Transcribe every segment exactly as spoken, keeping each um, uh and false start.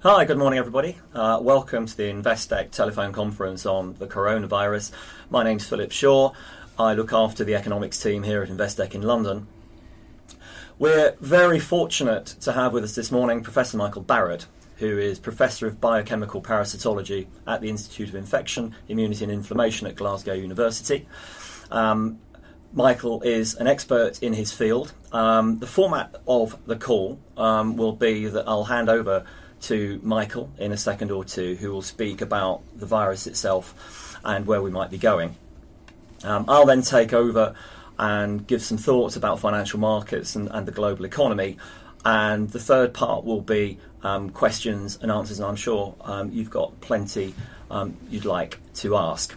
Hi, good morning everybody. Uh, welcome to the Investec telephone conference on the coronavirus. My name's Philip Shaw. I look after the economics team here at Investec in London. We're very fortunate to have with us this morning Professor Michael Barrett, who is Professor of Biochemical Parasitology at the Institute of Infection, Immunity and Inflammation at Glasgow University. Um, Michael is an expert in his field. Um, the format of the call um, will be that I'll hand over to Michael in a second or two, who will speak about the virus itself and where we might be going. Um, I'll then take over and give some thoughts about financial markets and, and the global economy. And the third part will be um, questions and answers, and I'm sure um, you've got plenty um, you'd like to ask.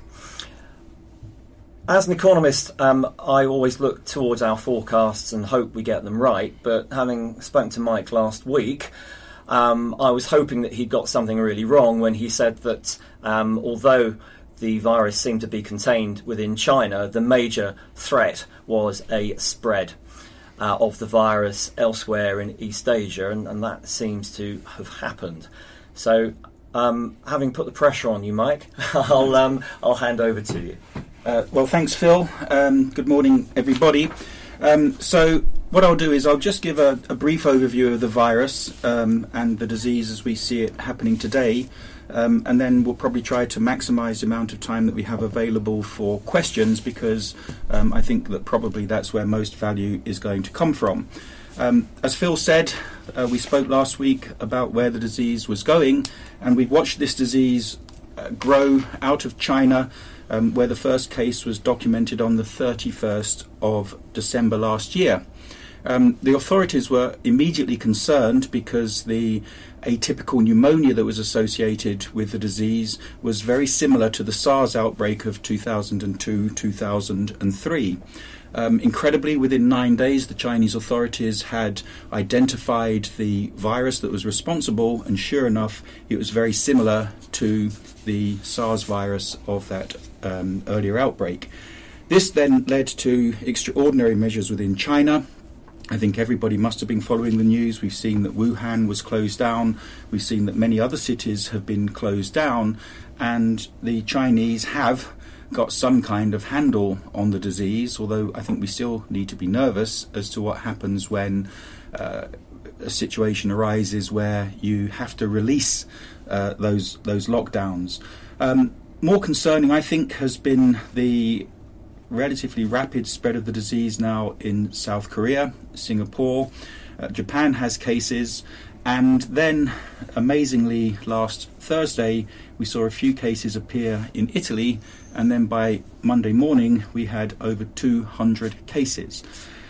As an economist, um, I always look towards our forecasts and hope we get them right, but having spoken to Mike last week, Um, I was hoping that he'd got something really wrong when he said that um, although the virus seemed to be contained within China, the major threat was a spread uh, of the virus elsewhere in East Asia, and, and that seems to have happened. So, um, having put the pressure on you, Mike, I'll um, I'll hand over to you. Uh, well, thanks, Phil. Um, good morning, everybody. Um, so. What I'll do is I'll just give a, a brief overview of the virus um, and the disease as we see it happening today, um, and then we'll probably try to maximise the amount of time that we have available for questions, because um, I think that probably that's where most value is going to come from. Um, as Phil said, uh, we spoke last week about where the disease was going, and we've watched this disease uh, grow out of China, um, where the first case was documented on the thirty-first of December last year. Um, the authorities were immediately concerned because the atypical pneumonia that was associated with the disease was very similar to the SARS outbreak of two thousand two to two thousand three. Um, incredibly, within nine days, the Chinese authorities had identified the virus that was responsible, and sure enough, it was very similar to the SARS virus of that um, earlier outbreak. This then led to extraordinary measures within China. I think everybody must have been following the news. We've seen that Wuhan was closed down. We've seen that many other cities have been closed down. And the Chinese have got some kind of handle on the disease, although I think we still need to be nervous as to what happens when uh, a situation arises where you have to release uh, those, those lockdowns. Um, more concerning, I think, has been the relatively rapid spread of the disease now in South Korea, Singapore. Uh, Japan has cases, and then amazingly last Thursday we saw a few cases appear in Italy, and then by Monday morning we had over two hundred cases.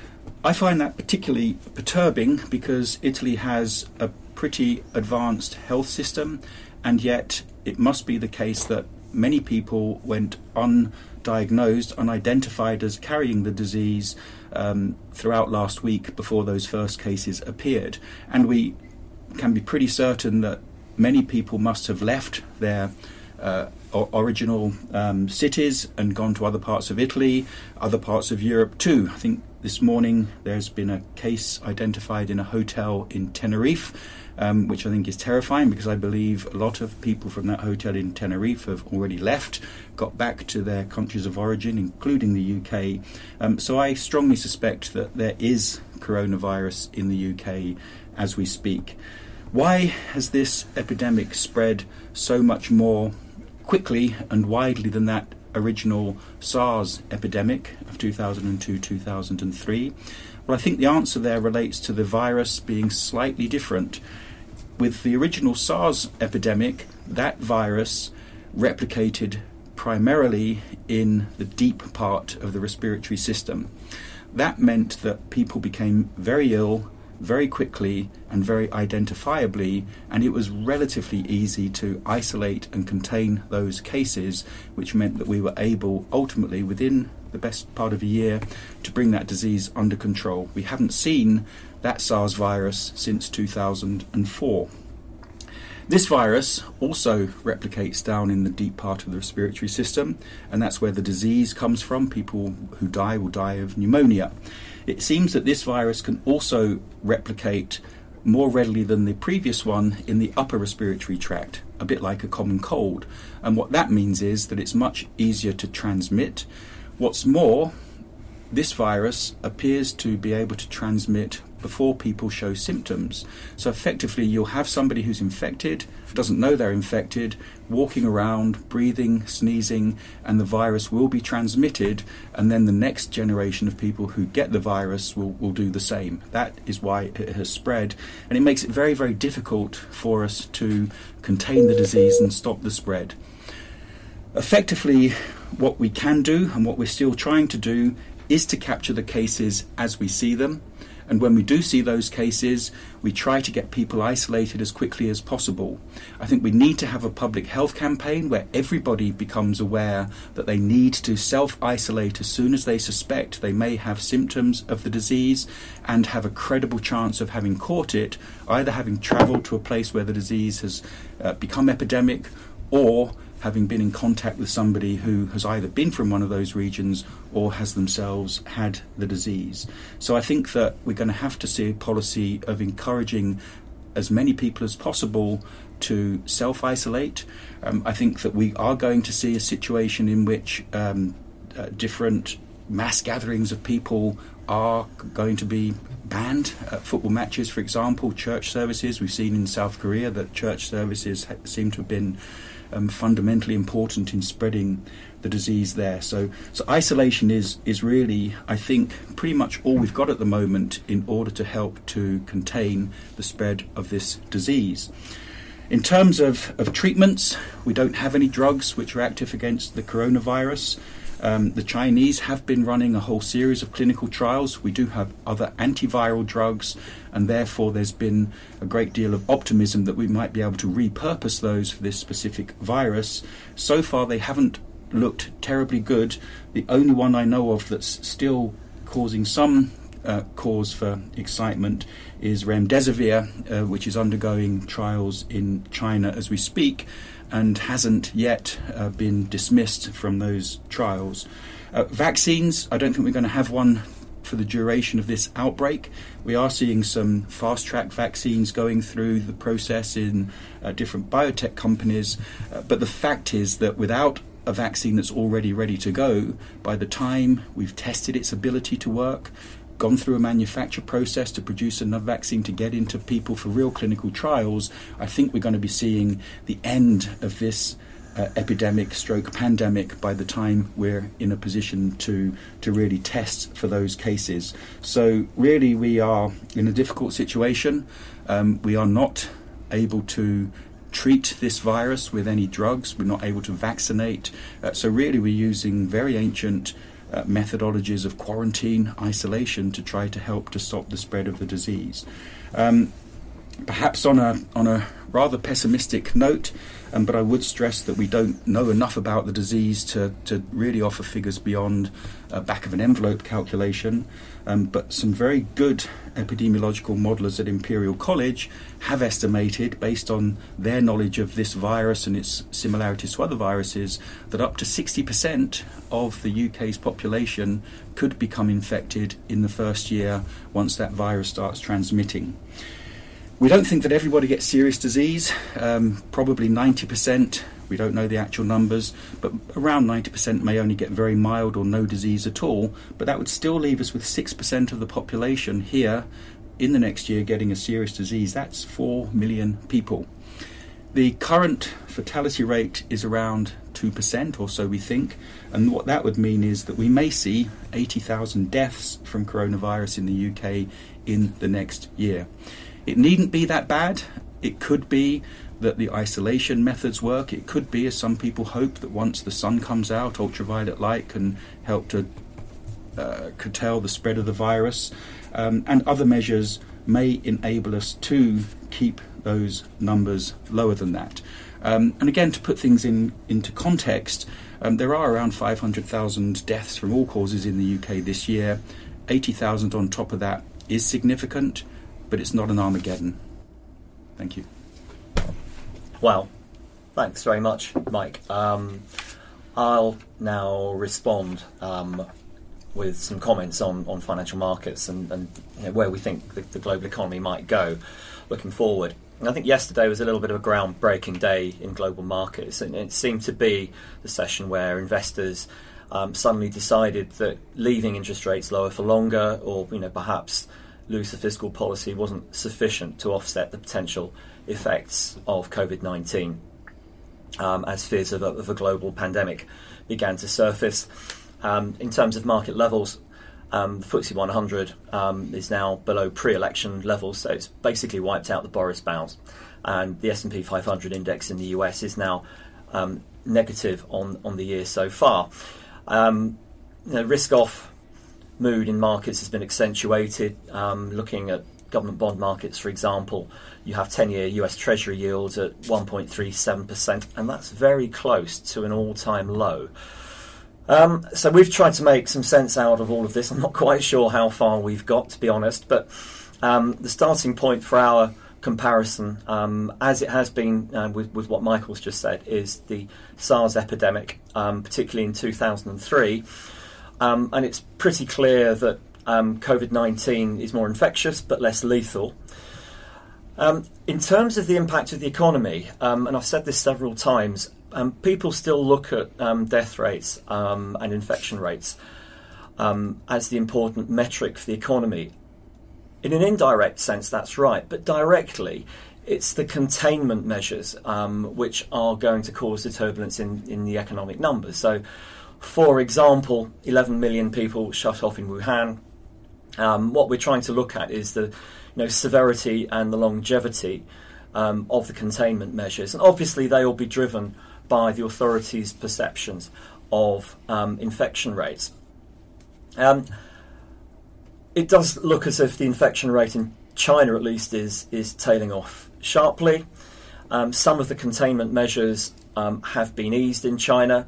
I find that particularly perturbing because Italy has a pretty advanced health system, and yet it must be the case that many people went undiagnosed, unidentified as carrying the disease um, throughout last week before those first cases appeared. And we can be pretty certain that many people must have left their uh, original um, cities and gone to other parts of Italy, other parts of Europe too. I think this morning there's been a case identified in a hotel in Tenerife, Um, which I think is terrifying, because I believe a lot of people from that hotel in Tenerife have already left, got back to their countries of origin, including the U K. Um, so I strongly suspect that there is coronavirus in the U K as we speak. Why has this epidemic spread so much more quickly and widely than that original SARS epidemic of two thousand two to two thousand three? Well, I think the answer there relates to the virus being slightly different. With the original SARS epidemic, that virus replicated primarily in the deep part of the respiratory system. That meant that people became very ill very quickly and very identifiably, and it was relatively easy to isolate and contain those cases, which meant that we were able ultimately, within the best part of a year, to bring that disease under control. We haven't seen that SARS virus since two thousand four. This virus also replicates down in the deep part of the respiratory system, and that's where the disease comes from. People who die will die of pneumonia. It seems that this virus can also replicate more readily than the previous one in the upper respiratory tract, a bit like a common cold. And what that means is that it's much easier to transmit. What's more, this virus appears to be able to transmit before people show symptoms. So effectively you'll have somebody who's infected, doesn't know they're infected, walking around, breathing, sneezing, and the virus will be transmitted, and then the next generation of people who get the virus will, will do the same. That is why it has spread, and it makes it very, very difficult for us to contain the disease and stop the spread. Effectively, what we can do, and what we're still trying to do, is to capture the cases as we see them. And when we do see those cases, we try to get people isolated as quickly as possible. I think we need to have a public health campaign where everybody becomes aware that they need to self-isolate as soon as they suspect they may have symptoms of the disease and have a credible chance of having caught it, either having travelled to a place where the disease has uh, become epidemic, or having been in contact with somebody who has either been from one of those regions or has themselves had the disease. So I think that we're going to have to see a policy of encouraging as many people as possible to self-isolate. Um, I think that we are going to see a situation in which um, uh, different mass gatherings of people are going to be banned. Uh, football matches, for example, church services. We've seen in South Korea that church services ha- seem to have been Um, fundamentally important in spreading the disease there. So, so isolation is is really, I think, pretty much all we've got at the moment in order to help to contain the spread of this disease. In terms of, of treatments, we don't have any drugs which are active against the coronavirus. Um, the Chinese have been running a whole series of clinical trials. We do have other antiviral drugs, and therefore there's been a great deal of optimism that we might be able to repurpose those for this specific virus. So far they haven't looked terribly good. The only one I know of that's still causing some uh, cause for excitement is remdesivir, uh, which is undergoing trials in China as we speak, and hasn't yet uh, been dismissed from those trials. Uh, vaccines, I don't think we're going to have one for the duration of this outbreak. We are seeing some fast-track vaccines going through the process in uh, different biotech companies, uh, but the fact is that without a vaccine that's already ready to go, by the time we've tested its ability to work, gone through a manufacture process to produce enough vaccine to get into people for real clinical trials, I think we're going to be seeing the end of this uh, epidemic stroke pandemic by the time we're in a position to to really test for those cases. So really we are in a difficult situation. Um, we are not able to treat this virus with any drugs. We're not able to vaccinate. Uh, so really we're using very ancient Uh, methodologies of quarantine, isolation to try to help to stop the spread of the disease. Um, perhaps on a on a rather pessimistic note, um, but I would stress that we don't know enough about the disease to, to really offer figures beyond uh, back of an envelope calculation. Um, but some very good epidemiological modelers at Imperial College have estimated, based on their knowledge of this virus and its similarities to other viruses, that up to sixty percent of the U K's population could become infected in the first year once that virus starts transmitting. We don't think that everybody gets serious disease, um, probably ninety percent. We don't know the actual numbers, but around ninety percent may only get very mild or no disease at all, but that would still leave us with six percent of the population here in the next year getting a serious disease. That's four million people. The current fatality rate is around two percent or so, we think, and what that would mean is that we may see eighty thousand deaths from coronavirus in the U K in the next year. It needn't be that bad. It could be that the isolation methods work. It could be, as some people hope, that once the sun comes out, ultraviolet light can help to uh, curtail the spread of the virus. Um, and other measures may enable us to keep those numbers lower than that. Um, and again, to put things in into context, um, there are around five hundred thousand deaths from all causes in the U K this year. eighty thousand on top of that is significant, but it's not an Armageddon. Thank you. Wow. Thanks very much, Mike. Um, I'll now respond um, with some comments on, on financial markets and, and you know, where we think the, the global economy might go. looking forward. And I think yesterday was a little bit of a groundbreaking day in global markets, and it seemed to be the session where investors um, suddenly decided that leaving interest rates lower for longer, or you know perhaps looser fiscal policy, wasn't sufficient to offset the potential effects of COVID nineteen um, as fears of a, of a global pandemic began to surface. Um, in terms of market levels, Um, the F T S E one hundred um, is now below pre-election levels, so it's basically wiped out the Boris bounce. And the S and P five hundred index in the U S is now um, negative on, on the year so far. Um, you know, risk-off mood in markets has been accentuated. Um, looking at government bond markets, for example, you have ten-year U S Treasury yields at one point three seven percent, and that's very close to an all-time low. Um, so we've tried to make some sense out of all of this. I'm not quite sure how far we've got, to be honest, but um, the starting point for our comparison, um, as it has been uh, with, with what Michael's just said, is the SARS epidemic, um, particularly in two thousand three. Um, and it's pretty clear that um, COVID nineteen is more infectious but less lethal. Um, in terms of the impact of the economy, um, and I've said this several times, Um, people still look at um, death rates um, and infection rates um, as the important metric for the economy. In an indirect sense, that's right, but directly, it's the containment measures um, which are going to cause the turbulence in, in the economic numbers. So, for example, eleven million people shut off in Wuhan. Um, what we're trying to look at is the you know, severity and the longevity um, of the containment measures, and obviously they will be driven by the authorities' perceptions of um, infection rates. Um, it does look as if the infection rate in China, at least, is is tailing off sharply. Um, some of the containment measures um, have been eased in China.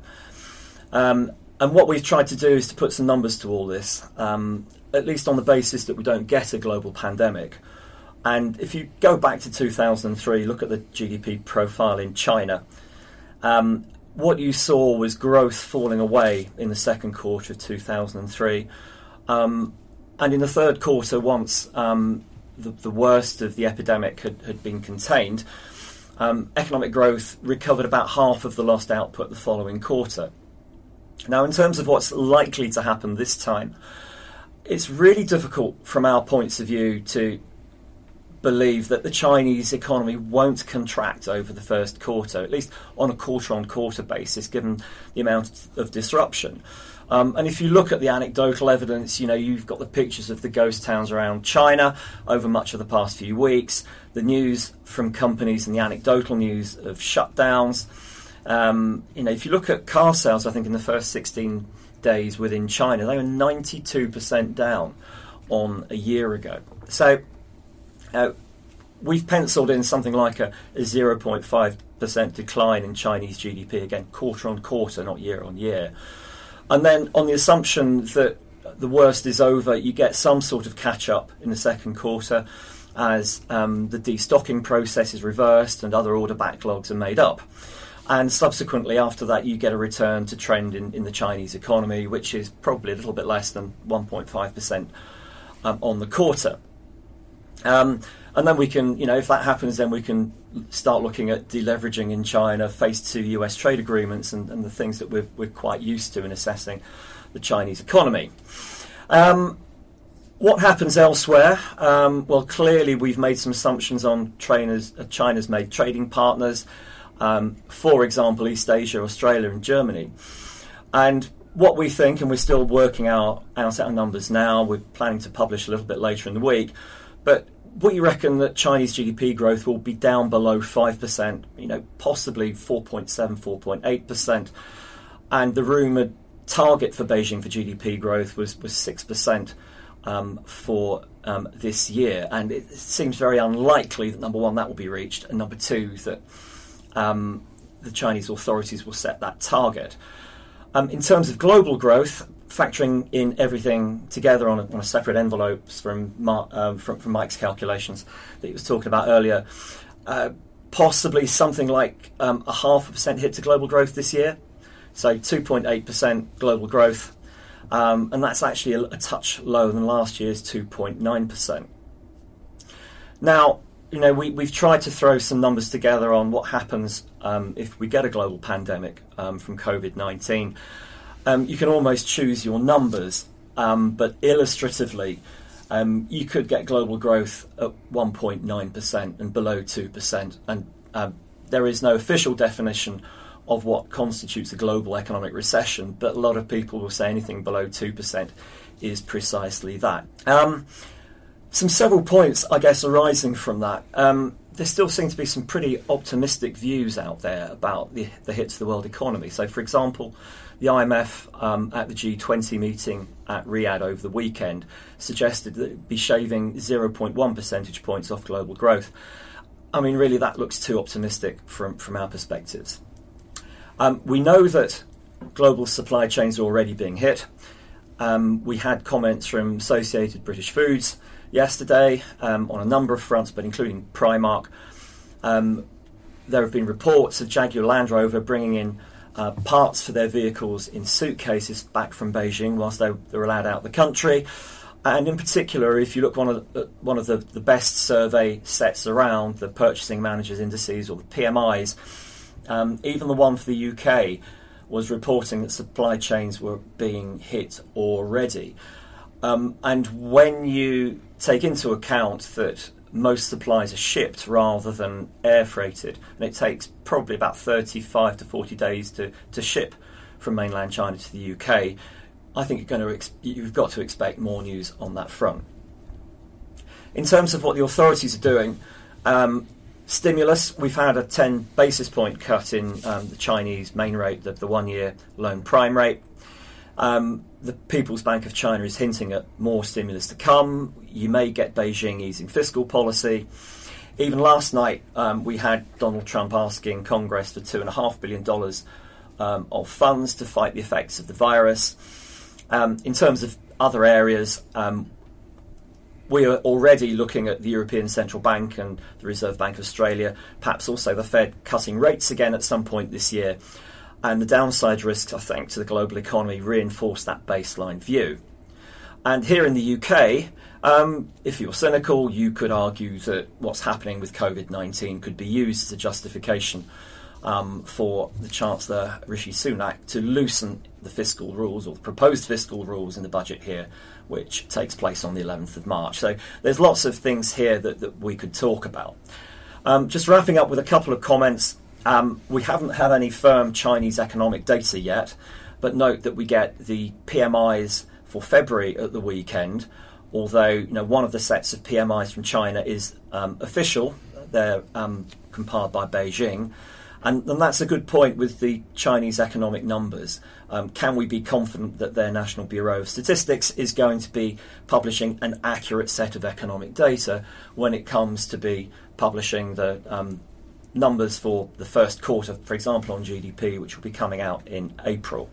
Um, and what we've tried to do is to put some numbers to all this, um, at least on the basis that we don't get a global pandemic. And if you go back to two thousand three, look at the G D P profile in China, Um, what you saw was growth falling away in the second quarter of two thousand three. Um, and in the third quarter, once um, the, the worst of the epidemic had, had been contained, um, economic growth recovered about half of the lost output the following quarter. Now, in terms of what's likely to happen this time, it's really difficult from our points of view to believe that the Chinese economy won't contract over the first quarter, at least on a quarter-on-quarter basis, given the amount of disruption. Um, and if you look at the anecdotal evidence, you know, you've got the pictures of the ghost towns around China over much of the past few weeks, the news from companies and the anecdotal news of shutdowns. Um, you know, if you look at car sales, I think in the first sixteen days within China, they were ninety-two percent down on a year ago. So, Uh, we've penciled in something like a, a zero point five percent decline in Chinese G D P, again, quarter on quarter, not year on year. And then on the assumption that the worst is over, you get some sort of catch-up in the second quarter as um, the destocking process is reversed and other order backlogs are made up. And subsequently, after that, you get a return to trend in, in the Chinese economy, which is probably a little bit less than one point five percent um, on the quarter. Um, and then we can, you know, if that happens, then we can start looking at deleveraging in China, phase two U S trade agreements, and, and the things that we're, we're quite used to in assessing the Chinese economy. Um, what happens elsewhere? Um, well, clearly we've made some assumptions on trainers, uh, China's made trading partners, um, for example, East Asia, Australia and Germany. And what we think, and we're still working out, out our numbers now, we're planning to publish a little bit later in the week, but we reckon that Chinese G D P growth will be down below five percent, you know, possibly four point seven, four point eight percent. And the rumoured target for Beijing for G D P growth was, was six percent um, for um, this year. And it seems very unlikely that, number one, that will be reached, and number two, that um, the Chinese authorities will set that target. Um, in terms of global growth, factoring in everything together on a, on a separate envelopes from, Mar- um, from from Mike's calculations that he was talking about earlier, uh, possibly something like um, a half a percent hit to global growth this year, so two point eight percent global growth, um, and that's actually a, a touch lower than last year's two point nine percent. Now, you know, we, we've tried to throw some numbers together on what happens um, if we get a global pandemic um, from COVID nineteen. Um, you can almost choose your numbers, um, but illustratively, um, you could get global growth at one point nine percent and below two percent. And um, there is no official definition of what constitutes a global economic recession, but a lot of people will say anything below two percent is precisely that. Um, some several points, I guess, arising from that. Um, there still seem to be some pretty optimistic views out there about the, the hit to the world economy. So, for example, the I M F um, at the G twenty meeting at Riyadh over the weekend suggested that it would be shaving zero point one percentage points off global growth. I mean, really, that looks too optimistic from, from our perspectives. Um, we know that global supply chains are already being hit. Um, we had comments from Associated British Foods yesterday um, on a number of fronts, but including Primark. Um, there have been reports of Jaguar Land Rover bringing in uh, parts for their vehicles in suitcases back from Beijing whilst they were allowed out of the country. And in particular, if you look one of the, one of the, the best survey sets around, the Purchasing Managers Indices or the P M Is, um, even the one for the U K was reporting that supply chains were being hit already. Um, and when you take into account that most supplies are shipped rather than air freighted, and it takes probably about thirty-five to forty days to, to ship from mainland China to the U K, I think you're going to ex- you've got to expect more news on that front. In terms of what the authorities are doing, um, stimulus, we've had a ten basis point cut in um, the Chinese main rate, the, the one-year loan prime rate. Um, the People's Bank of China is hinting at more stimulus to come. You may get Beijing easing fiscal policy. Even last night, um, we had Donald Trump asking Congress for two point five billion dollars um, of funds to fight the effects of the virus. Um, in terms of other areas, um, we are already looking at the European Central Bank and the Reserve Bank of Australia, perhaps also the Fed cutting rates again at some point this year. And the downside risks, I think, to the global economy reinforce that baseline view. And here in the U K, um, if you're cynical, you could argue that what's happening with COVID nineteen could be used as a justification um, for the Chancellor Rishi Sunak to loosen the fiscal rules or the proposed fiscal rules in the budget here, which takes place on the eleventh of March. So there's lots of things here that, that we could talk about. Um, just wrapping up with a couple of comments. Um, we haven't had any firm Chinese economic data yet, but note that we get the P M Is for February at the weekend, although you know one of the sets of P M Is from China is um, official. They're um, compiled by Beijing. And, and that's a good point with the Chinese economic numbers. Um, can we be confident that their National Bureau of Statistics is going to be publishing an accurate set of economic data when it comes to be publishing the um, numbers for the first quarter, for example, on G D P, which will be coming out in April?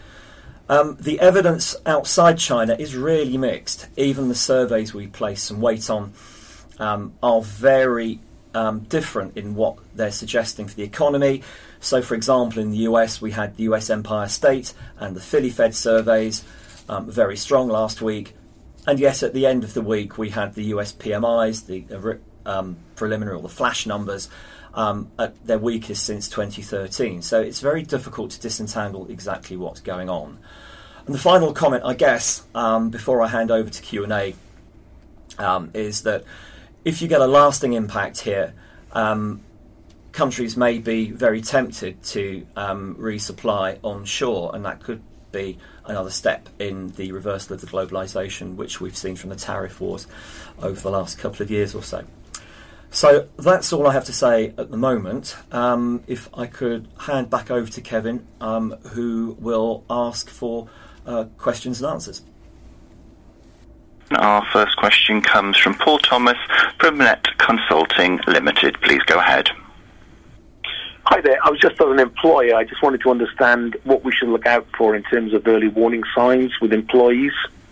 Um, the evidence outside China is really mixed. Even the surveys we place some weight on um, are very um, different in what they're suggesting for the economy. So, for example, in the U S, we had the U S Empire State and the Philly Fed surveys, um, very strong last week. And yet, at the end of the week, we had the U S P M Is, the um, preliminary or the flash numbers, um, at their weakest since twenty thirteen. So it's very difficult to disentangle exactly what's going on. And the final comment, I guess, um, before I hand over to Q and A, um, is that if you get a lasting impact here, um, countries may be very tempted to um, resupply onshore, and that could be another step in the reversal of the globalisation which we've seen from the tariff wars over the last couple of years or so. So that's all I have to say at the moment. Um, if I could hand back over to Kevin, um, who will ask for uh, questions and answers. Our first question comes from Paul Thomas from Net Consulting Limited. Please go ahead. Hi there. I was just as an employer, I just wanted to understand what we should look out for in terms of early warning signs with employees.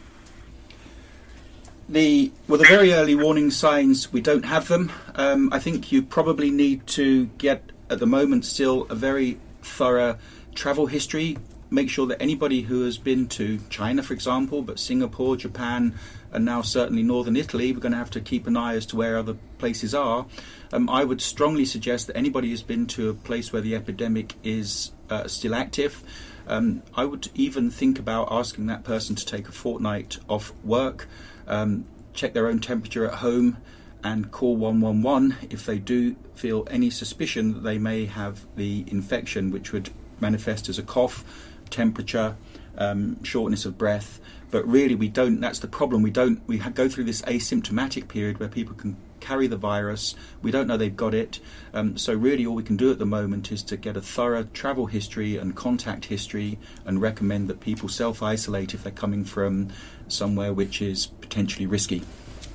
The well, the very early warning signs, we don't have them. Um, I think you probably need to get, at the moment still, a very thorough travel history. Make sure that anybody who has been to China, for example, but Singapore, Japan, and now certainly northern Italy. We're going to have to keep an eye as to where other places are. Um, I would strongly suggest that anybody who's been to a place where the epidemic is uh, still active, um, I would even think about asking that person to take a fortnight off work, um, check their own temperature at home, and call one one one if they do feel any suspicion that they may have the infection, which would manifest as a cough, temperature, um, shortness of breath. But really, we don't. That's the problem. We don't. We ha- go through this asymptomatic period where people can carry the virus. We don't know they've got it. Um, so really, all we can do at the moment is to get a thorough travel history and contact history, and recommend that people self-isolate if they're coming from somewhere which is potentially risky.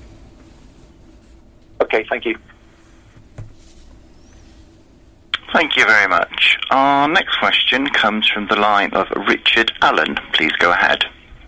Okay, thank you. Thank you very much. Our next question comes from the line of Richard Allen. Please go ahead.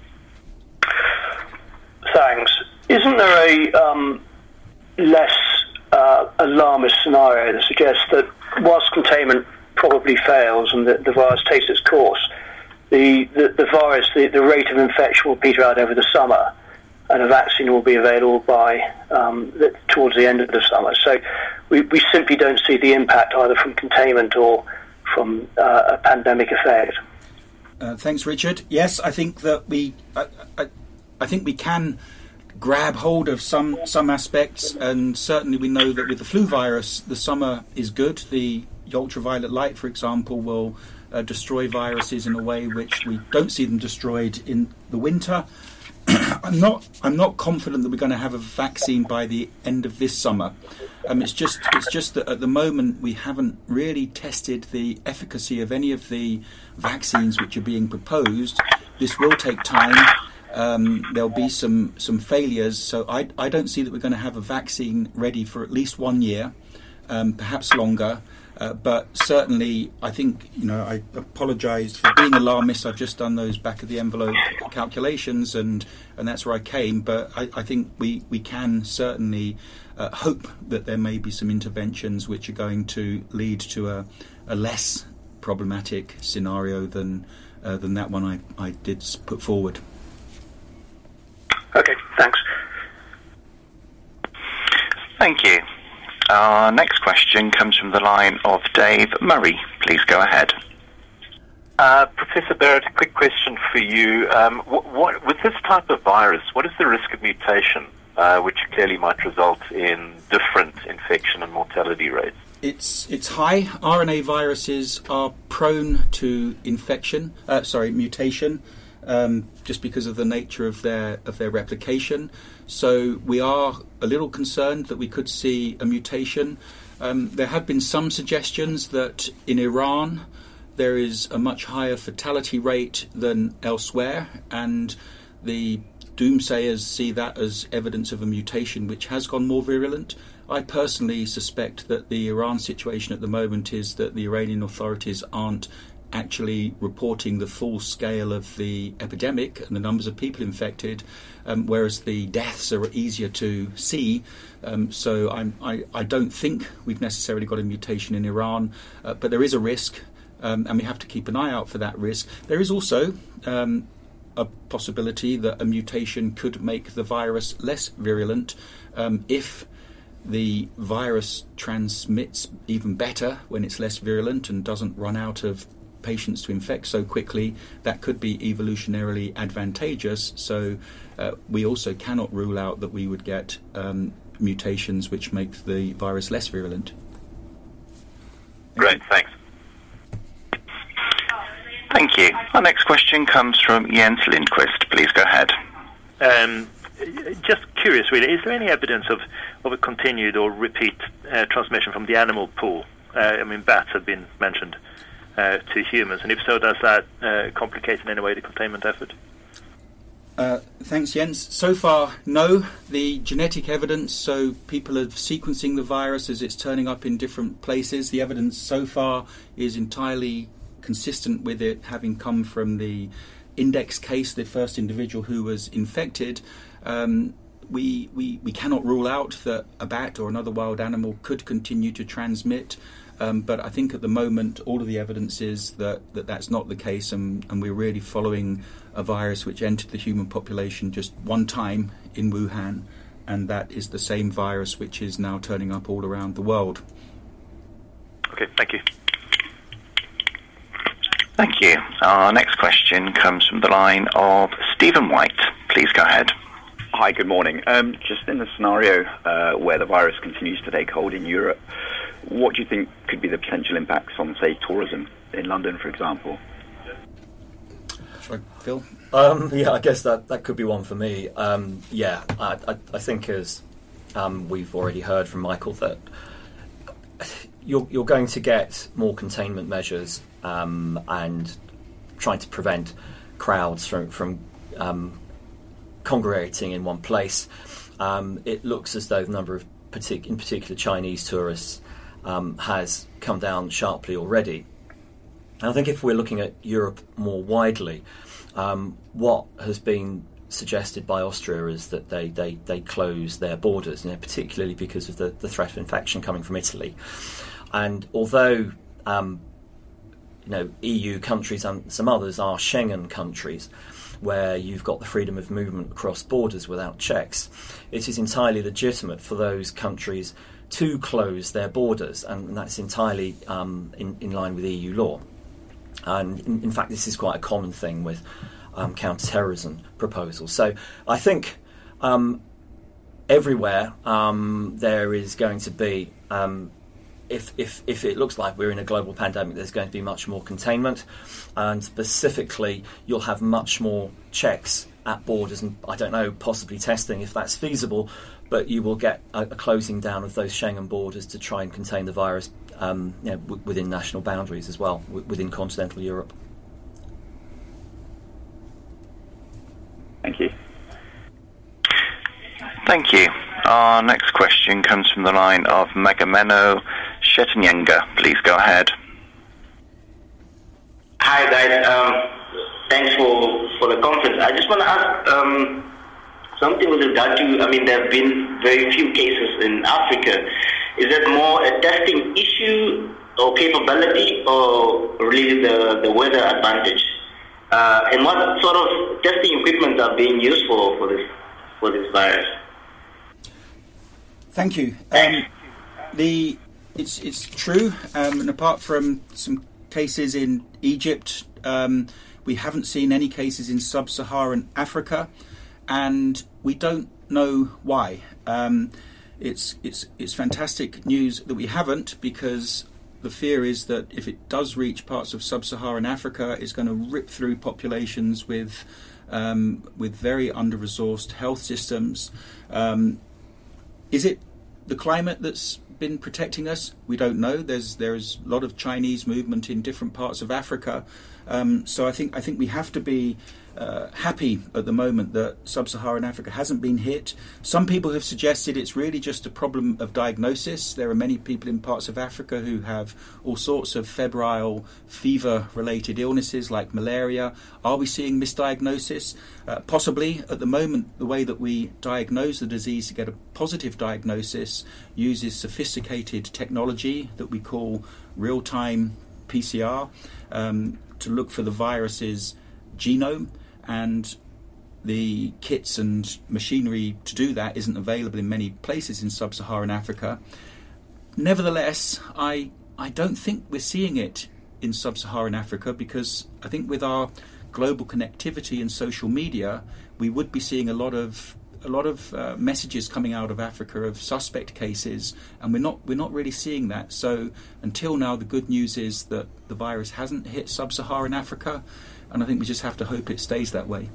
Thanks. Isn't there a um, less uh, alarmist scenario that suggests that whilst containment probably fails and the, the virus takes its course, the, the, the virus, the, the rate of infection will peter out over the summer, and a vaccine will be available by um, the, towards the end of the summer. So we, we simply don't see the impact either from containment or from uh, a pandemic effect. Uh, thanks, Richard. Yes, I think that we, I, I, I think we can grab hold of some some aspects, and certainly we know that with the flu virus, the summer is good. The ultraviolet light, for example, will uh, destroy viruses in a way which we don't see them destroyed in the winter. I'm not. I'm not confident that we're going to have a vaccine by the end of this summer. Um, it's just. It's just that at the moment we haven't really tested the efficacy of any of the vaccines which are being proposed. This will take time. Um, there'll be some some failures. So I I don't see that we're going to have a vaccine ready for at least one year, um, perhaps longer. Uh, but certainly, I think, you know, I apologise for being alarmist. I've just done those back of the envelope calculations, and, and that's where I came. But I, I think we, we can certainly uh, hope that there may be some interventions which are going to lead to a, a less problematic scenario than uh, than that one I, I did put forward. Okay, thanks. Thank you. Our next question comes from the line of Dave Murray. Please go ahead. Uh, Professor Barrett, a quick question for you. Um, what, what, with this type of virus, what is the risk of mutation, uh, which clearly might result in different infection and mortality rates? It's it's high. R N A viruses are prone to infection. Uh, sorry, mutation. Um, just because of the nature of their of their replication. So we are a little concerned that we could see a mutation. Um, there have been some suggestions that in Iran there is a much higher fatality rate than elsewhere, and the doomsayers see that as evidence of a mutation which has gone more virulent. I personally suspect that the Iran situation at the moment is that the Iranian authorities aren't actually reporting the full scale of the epidemic and the numbers of people infected, um, whereas the deaths are easier to see. Um, so I'm, I, I don't think we've necessarily got a mutation in Iran, uh, but there is a risk, um, and we have to keep an eye out for that risk. There is also um, a possibility that a mutation could make the virus less virulent um, if the virus transmits even better when it's less virulent and doesn't run out of patients to infect so quickly. That could be evolutionarily advantageous. So uh, we also cannot rule out that we would get um, mutations which make the virus less virulent. Great, thanks. Thank you. Our next question comes from Jens Lindqvist. Please go ahead. Um, just curious, really, is there any evidence of, of a continued or repeat uh, transmission from the animal pool? Uh, I mean, bats have been mentioned uh, to humans, and if so, does that uh, complicate in any way the containment effort? Uh, thanks, Jens. So far, no. The genetic evidence, so people are sequencing the virus as it's turning up in different places. The evidence so far is entirely consistent with it having come from the index case, the first individual who was infected. Um, we, we, we cannot rule out that a bat or another wild animal could continue to transmit. Um, but I think at the moment, all of the evidence is that, that that's not the case, and, and we're really following a virus which entered the human population just one time in Wuhan, and that is the same virus which is now turning up all around the world. Okay, thank you. Thank you. Our next question comes from the line of Stephen White. Please go ahead. Hi, good morning. Um, just in the scenario uh, where the virus continues to take hold in Europe, what do you think could be the potential impacts on, say, tourism in London, for example? Sorry, Phil? Um, yeah, I guess that, that could be one for me. Um, yeah, I, I, I think as um, we've already heard from Michael, that you're, you're going to get more containment measures um, and trying to prevent crowds from, from um, congregating in one place. Um, it looks as though the number of, partic- in particular, Chinese tourists Um, has come down sharply already. And I think if we're looking at Europe more widely, um, what has been suggested by Austria is that they, they, they close their borders, you know, particularly because of the, the threat of infection coming from Italy. And although um, you know, E U countries and some others are Schengen countries, where you've got the freedom of movement across borders without checks, it is entirely legitimate for those countries to close their borders, and that's entirely um, in, in line with E U law. And in, in fact, this is quite a common thing with um, counter-terrorism proposals. So I think um, everywhere um, there is going to be, um, if, if, if it looks like we're in a global pandemic, there's going to be much more containment, and specifically you'll have much more checks at borders, and I don't know, possibly testing if that's feasible, but you will get a, a closing down of those Schengen borders to try and contain the virus um, you know, w- within national boundaries as well, w- within continental Europe. Thank you. Thank you. Our next question comes from the line of Megameno Shetanyanga. Please go ahead. Hi, guys. Um, thanks for, for the conference. I just want to ask um, something with regard to, I mean, there have been very few cases in Africa. Is it more a testing issue or capability, or really the, the weather advantage? Uh, and what sort of testing equipment are being used for, for this for this virus? Thank you. Um, the it's it's true, um, and apart from some cases in Egypt, um, we haven't seen any cases in sub-Saharan Africa, and we don't know why. Um, it's it's it's fantastic news that we haven't, because the fear is that if it does reach parts of sub-Saharan Africa, it's going to rip through populations with um, with very under-resourced health systems. Um, is it the climate that's been protecting us? We don't know. There's there's a lot of Chinese movement in different parts of Africa, um, so I think I think we have to be uh, happy at the moment that sub-Saharan Africa hasn't been hit. Some people have suggested it's really just a problem of diagnosis. There are many people in parts of Africa who have all sorts of febrile fever-related illnesses like malaria. Are we seeing misdiagnosis? Uh, possibly. At the moment, the way that we diagnose the disease to get a positive diagnosis uses sophisticated technology that we call real-time P C R um, to look for the virus's genome, and the kits and machinery to do that isn't available in many places in sub-Saharan Africa. Nevertheless, I I don't think we're seeing it in sub-Saharan Africa, because I think with our global connectivity and social media, we would be seeing a lot of a lot of uh, messages coming out of Africa of suspect cases, and we're not we're not really seeing that. So until now, the good news is that the virus hasn't hit sub-Saharan Africa, and I think we just have to hope it stays that way.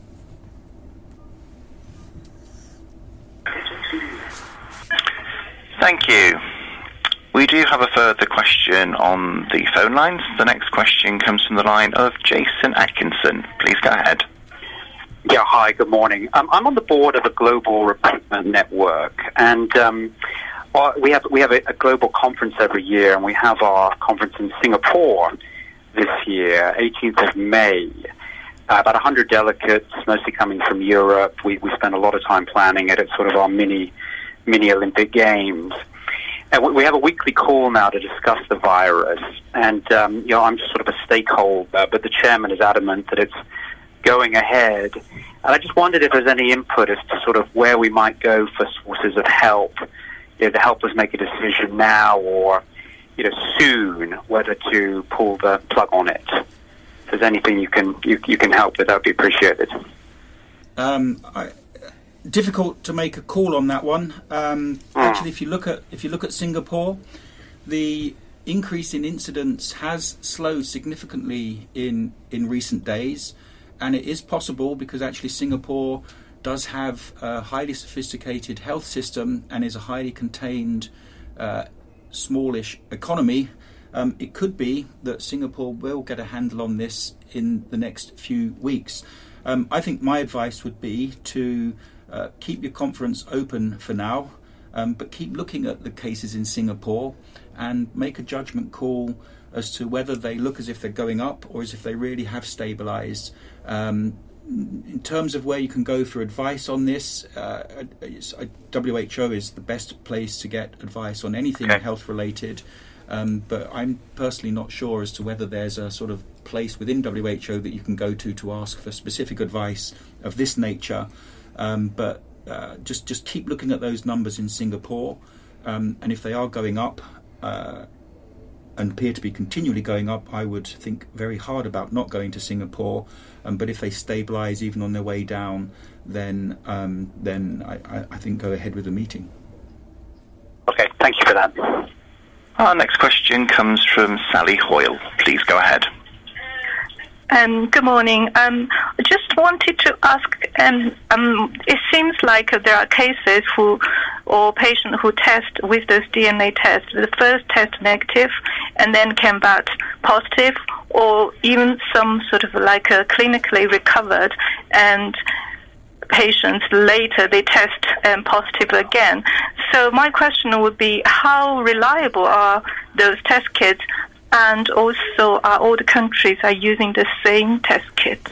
Thank you. We do have a further question on the phone lines. The next question comes from the line of Jason Atkinson. Please go ahead. Yeah, hi, good morning. Um, I'm on the board of a global recruitment network, and um, well, we have we have a, a global conference every year, and we have our conference in Singapore this year, eighteenth of May. Uh, about one hundred delegates, mostly coming from Europe. We, we spent a lot of time planning it. It's sort of our mini mini Olympic Games. And we, we have a weekly call now to discuss the virus. And, um, you know, I'm just sort of a stakeholder, but the chairman is adamant that it's going ahead. And I just wondered if there's any input as to sort of where we might go for sources of help, you know, to help us make a decision now or, you know, soon, whether to pull the plug on it. If there's anything you can you, you can help with, that would be appreciated. Um, I, difficult to make a call on that one. Um, mm. Actually, if you look at if you look at Singapore, the increase in incidence has slowed significantly in in recent days, and it is possible because actually Singapore does have a highly sophisticated health system and is a highly contained, uh, smallish economy. Um, it could be that Singapore will get a handle on this in the next few weeks. Um, I think my advice would be to uh, keep your conference open for now, um, but keep looking at the cases in Singapore and make a judgment call as to whether they look as if they're going up or as if they really have stabilised. Um, in terms of where you can go for advice on this, uh, it's, uh, W H O is the best place to get advice on anything okay. health related. Um, but I'm personally not sure as to whether there's a sort of place within W H O that you can go to to ask for specific advice of this nature. Um, but uh, just just keep looking at those numbers in Singapore, um, and if they are going up uh, and appear to be continually going up, I would think very hard about not going to Singapore. Um, but if they stabilise even on their way down, then um, then I, I, I think go ahead with the meeting. Okay, thank you for that. Our next question comes from Sally Hoyle. Please go ahead. Um, good morning. Um, I just wanted to ask, um, um, it seems like there are cases who, or patients who test with this D N A test, the first test negative and then came back positive, or even some sort of like a clinically recovered and patients later they test um, positive again. So my question would be, how reliable are those test kits, and also are all the countries are using the same test kits?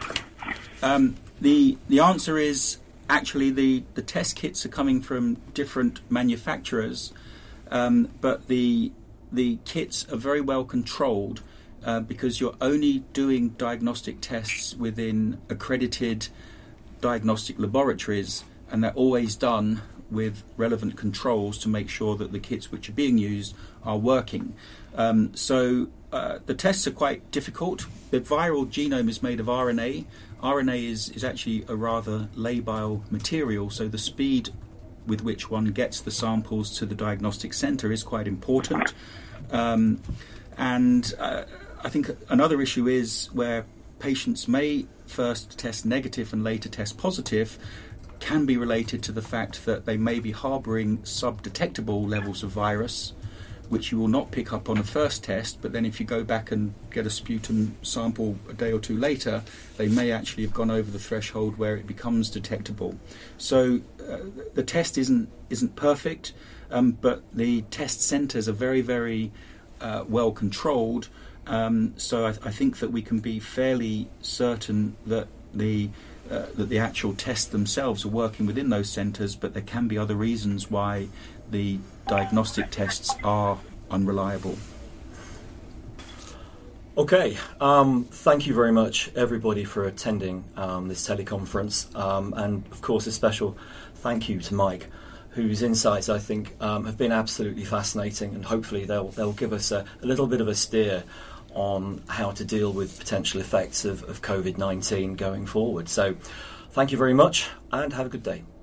Um, the the answer is actually the, the test kits are coming from different manufacturers, um, but the the kits are very well controlled uh, because you're only doing diagnostic tests within accredited diagnostic laboratories, and they're always done with relevant controls to make sure that the kits which are being used are working. Um, so uh, the tests are quite difficult. The viral genome is made of R N A. R N A is, is actually a rather labile material, so the speed with which one gets the samples to the diagnostic centre is quite important. Um, and uh, I think another issue is where patients may first test negative and later test positive can be related to the fact that they may be harbouring sub-detectable levels of virus, which you will not pick up on a first test, but then if you go back and get a sputum sample a day or two later, they may actually have gone over the threshold where it becomes detectable. So uh, the test isn't isn't perfect, um, but the test centres are very, very uh, well controlled. Um, so I, I think that we can be fairly certain that the uh, that the actual tests themselves are working within those centres, but there can be other reasons why the diagnostic tests are unreliable. Okay, um, thank you very much, everybody, for attending um, this teleconference, um, and of course a special thank you to Mike, whose insights I think um, have been absolutely fascinating, and hopefully they'll they'll give us a, a little bit of a steer on how to deal with potential effects of, of COVID nineteen going forward. So thank you very much and have a good day.